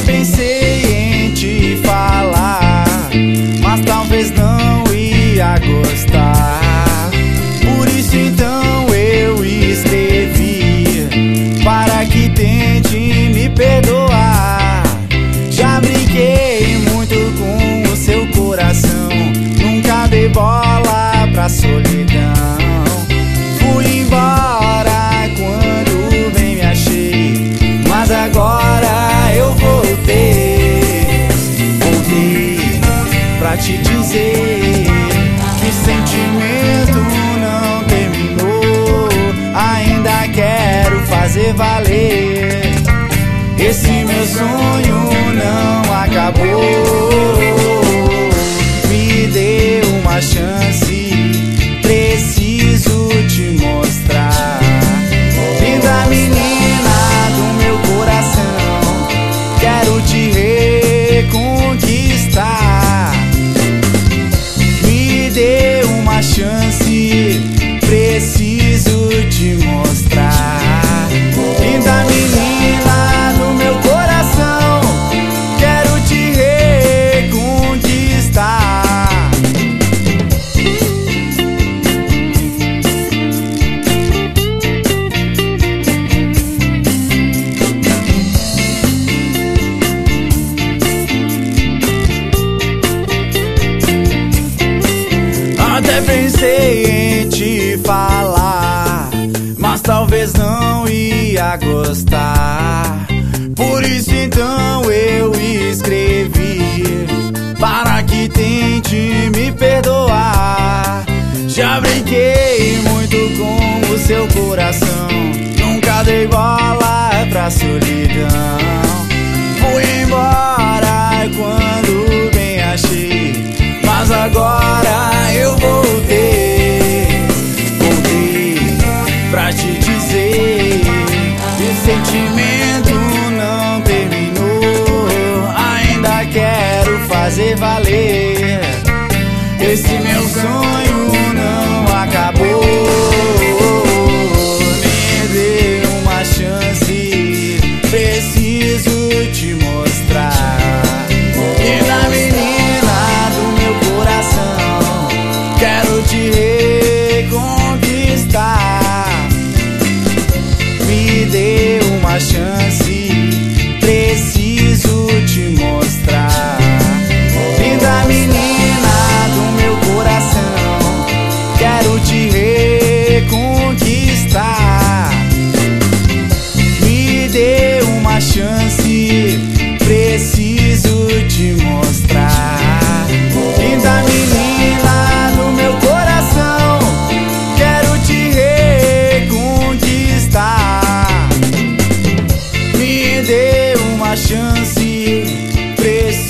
pensei em te falar, mas talvez não ia gostar. Por isso então eu escrevi, para que tente me perdoar. Já brinquei muito com o seu coração, nunca dei bola pra solidão. Fui embora quando bem me achei, mas agora eu voltei pra te dizer que sentimento não terminou. Ainda quero fazer valer, esse meu sonho não acabou. Me dê uma chance, preciso te mostrar. Linda menina do meu coração, quero te reconquistar. Me dê uma chance, preciso te mostrar. Linda menina do meu coração, quero te reconquistar. Até pensei em te falar, mas talvez não ia gostar. Por isso então eu escrevi, para que tente me perdoar. Já brinquei muito com o seu coração, nunca dei bola pra solidão. Fui embora quando bem achei, mas agora eu voltei pra te dizer que o sentimento não terminou. Ainda quero fazer valer, esse meu sonho não acabou. Me dê uma chance, preciso te mostrar. Linda menina do meu coração, quero te reconquistar. Me dê uma chance, preciso te mostrar. Linda menina do meu coração, quero te reconquistar. Me dê uma chance, preciso te mostrar. Linda menina do meu coração, quero te reconquistar. Me dê uma chance, preciso